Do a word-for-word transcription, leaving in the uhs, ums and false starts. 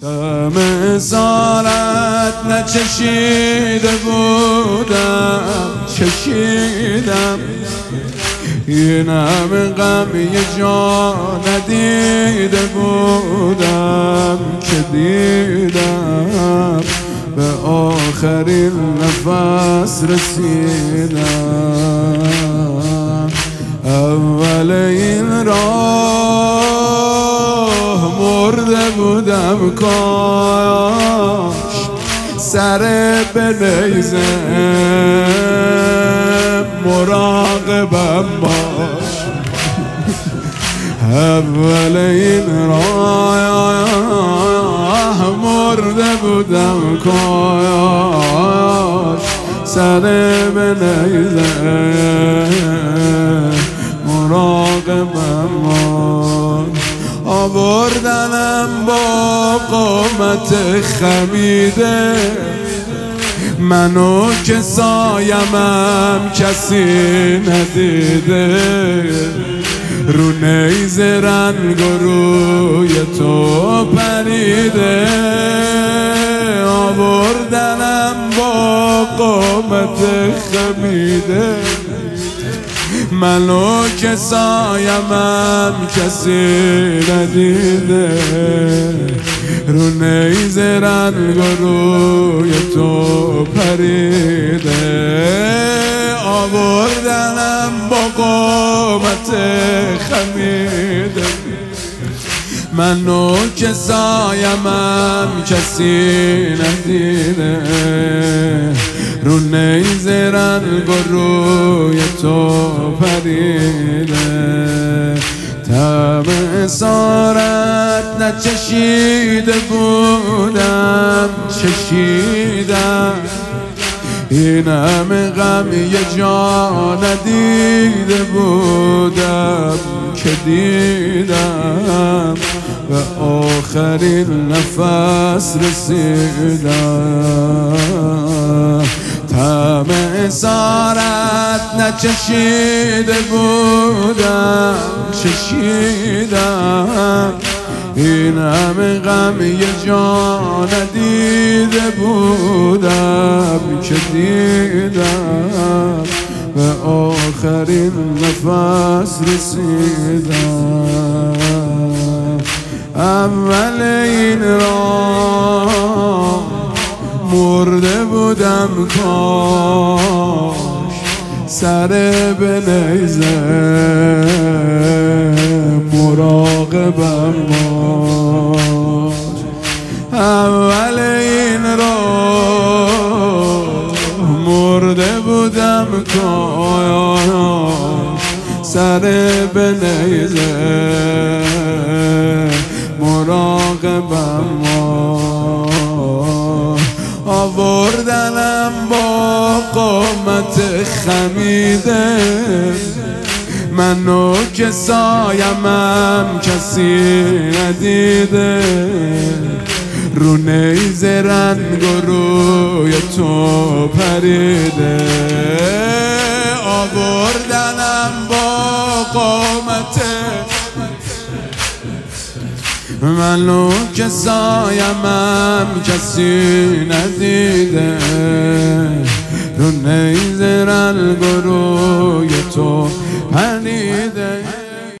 دم اسارت نچشیده بودم، چشیدم این همه غم یه جا ندیده بودم که دیدم به آخرین نفس رسیدم. اول این راه مرده بودم، کاش سر به نیزه مراقبم باش. اول این راه مرده بودم، کاش سر به نیزه مراقبم باش. آوردنم با قامت خمیده، منو که سایمم کسی ندیده، رو نیزه رنگ و روی تو پریده. آوردنم با قامت خمیده، منو که سایمم کسی ندیده، رو نیزه رنگ و روی تو پریده. آوردنم با قامت خمیده، منو که سایمم کسی ندیده، رو نیزه رنگ و روی تو پریده. تب اسارت نچشیده بودم، چشیدم این همه غم یه جا ندیده بودم که دیدم به آخرین نفس رسیدم. تب اسارت نچشیده بودم، چشیدم این همه غم یه جا ندیده بودم که دیدم به آخرین نفس رسیدم. اول این راه مرده بودم، کاش سر به نیزه مراقبم باش. اول این راه مرده بودم، کاش سر به نیزه مراقبم باش. آوردنم با قامت خمیده، منو که سایمم کسی ندیده، رو نیزه رنگ و روی تو پریده. آوردنم با قامت منو که سایمم کسی ندیده، رو نیزه رنگ و روی تو پریده.